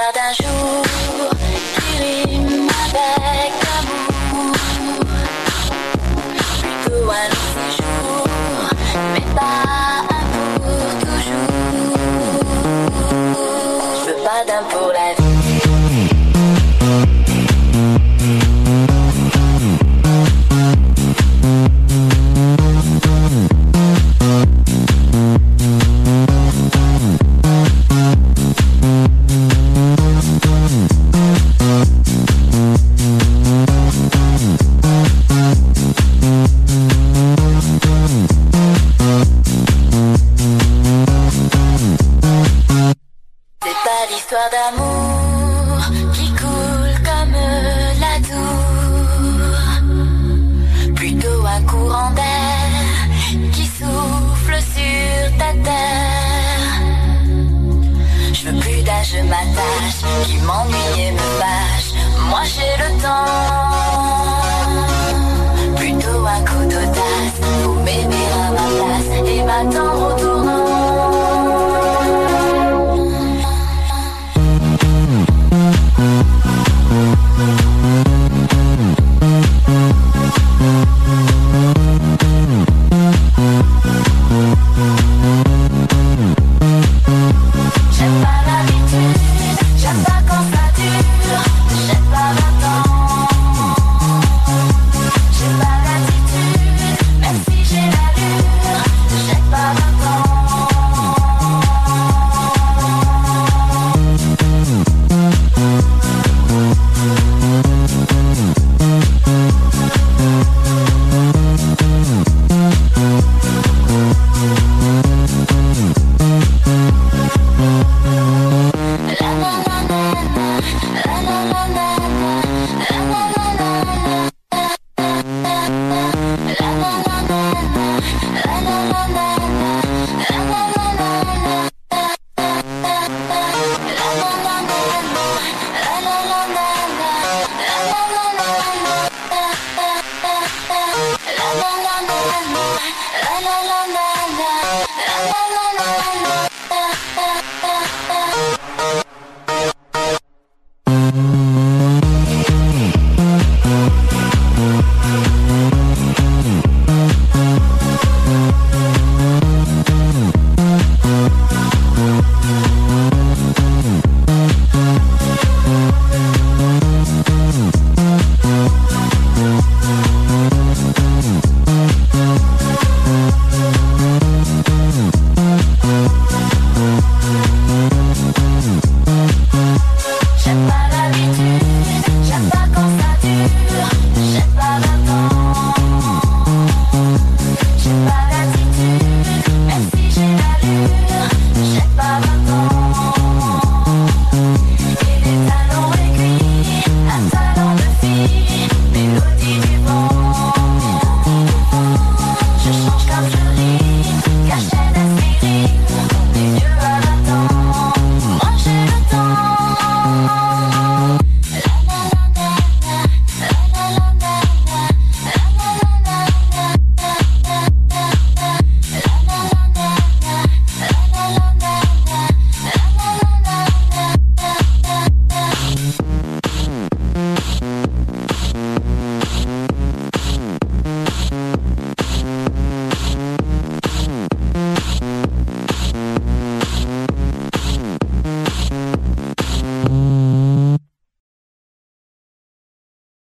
l'histoire d'un jour qui rime avec amour. Plutôt un long séjour, mais pas un pour toujours. Je veux pas d'un pour la vie. L'histoire d'amour qui coule comme la Dour, plutôt un courant d'air qui souffle sur ta terre. Je veux plus d'âge, je m'attache, qui m'ennuie et me fâche. Moi j'ai le temps